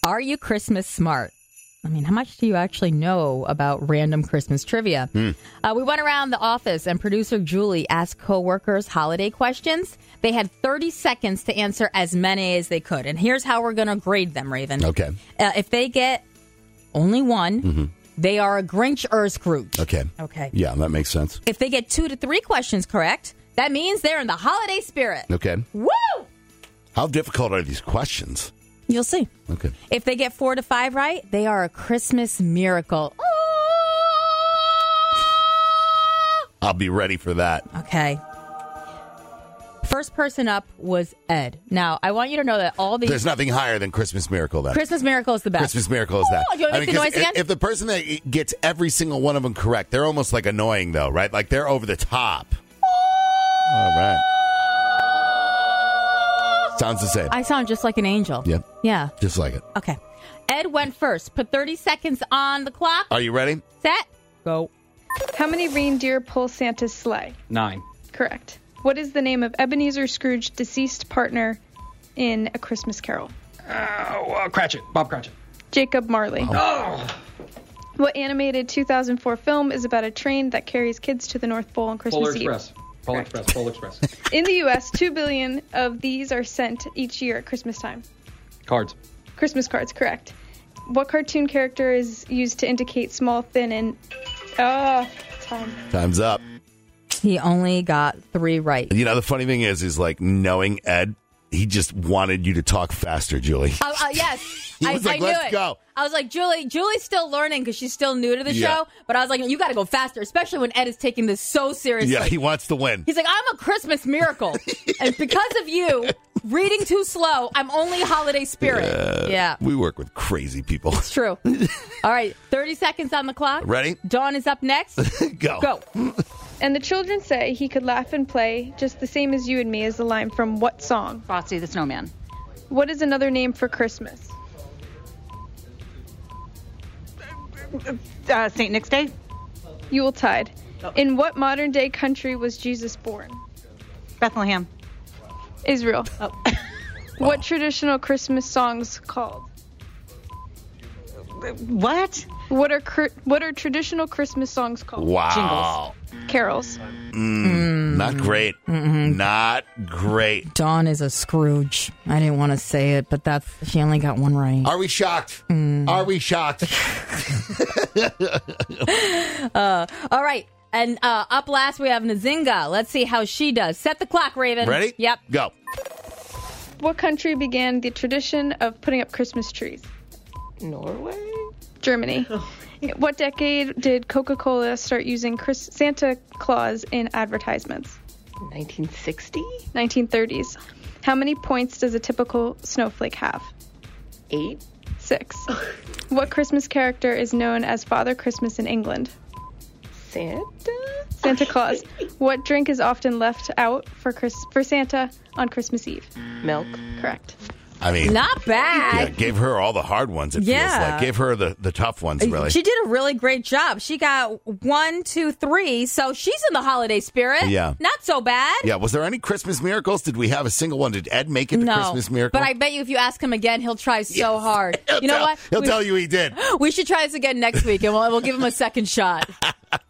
Are you Christmas smart? I mean, how much do you actually know about random Christmas trivia? We went around the office and producer Julie asked coworkers holiday questions. They had 30 seconds to answer as many as they could. And here's how we're going to grade them, Raven. Okay. If they get only one, they are a Grinch or a Scrooge. Okay. Okay. Yeah, that makes sense. If they get 2 to 3 questions correct, that means they're in the holiday spirit. Okay. Woo! How difficult are these questions? You'll see. Okay. If they get 4 to 5 right, they are a Christmas miracle. I'll be ready for that. Okay. First person up was Ed. Now, I want you to know that all these... There's nothing higher than Christmas Miracle, then. Christmas Miracle is the best. Christmas Miracle is that. Do you want to make the noise again? If the person that gets every single one of them correct, they're almost like annoying, though, right? Like they're over the top. All right. Sounds the same. I sound just like an angel. Yep. Yeah. Just like it. Okay. Ed went first. Put 30 seconds on the clock. Are you ready? Set. Go. How many reindeer pull Santa's sleigh? 9. Correct. What is the name of Ebenezer Scrooge's deceased partner in A Christmas Carol? Cratchit. Bob Cratchit. Jacob Marley. Oh. What animated 2004 film is about a train that carries kids to the North Pole on Christmas Polar Eve? Express. Polar Express. Polar Express. In the U.S., 2 billion of these are sent each year at Christmas time. Cards. Christmas cards, correct. What cartoon character is used to indicate small, thin, and... time. Time's up. He only got 3 right. You know, the funny thing is like knowing Ed, he just wanted you to talk faster, Julie. Yes. He was like, I knew let's it. go. I was like, Julie's still learning because she's still new to the Yeah. show. But I was like, you got to go faster, especially when Ed is taking this so seriously. Yeah, he wants to win. He's like, I'm a Christmas miracle. And because of you reading too slow, I'm only holiday spirit. Yeah. We work with crazy people. It's true. All right. 30 seconds on the clock. Ready? Dawn is up next. Go. Go. And the children say he could laugh and play just the same as you and me is the line from what song? Frosty the Snowman. What is another name for Christmas? St. Nick's Day. Yuletide. In what modern day country was Jesus born? Bethlehem. Israel. Oh. What traditional Christmas songs called? What? What are traditional Christmas songs called? Wow. Carols. Not great. Not great. Dawn is a Scrooge. I didn't want to say it, but she only got 1 right. Are we shocked? Are we shocked? All right. And up last, we have Nzinga. Let's see how she does. Set the clock, Raven. Ready? Yep. Go. What country began the tradition of putting up Christmas trees? Norway? Germany. What decade did Coca-Cola start using Santa Claus in advertisements? 1960? 1930s. How many points does a typical snowflake have? 8? 6. What Christmas character is known as Father Christmas in England? Santa Claus. What drink is often left out for Santa on Christmas Eve? Milk. Correct. I mean, Not bad. yeah, gave her all the hard ones, it feels like. Gave her the tough ones, really. She did a really great job. She got 1, 2, 3, so she's in the holiday spirit. Yeah. Not so bad. Yeah, was there any Christmas miracles? Did we have a single one? Did Ed make it the No, Christmas miracle? but I bet you if you ask him again, he'll try so hard. You know what? He'll tell you he did. We should try this again next week, and we'll give him a second shot.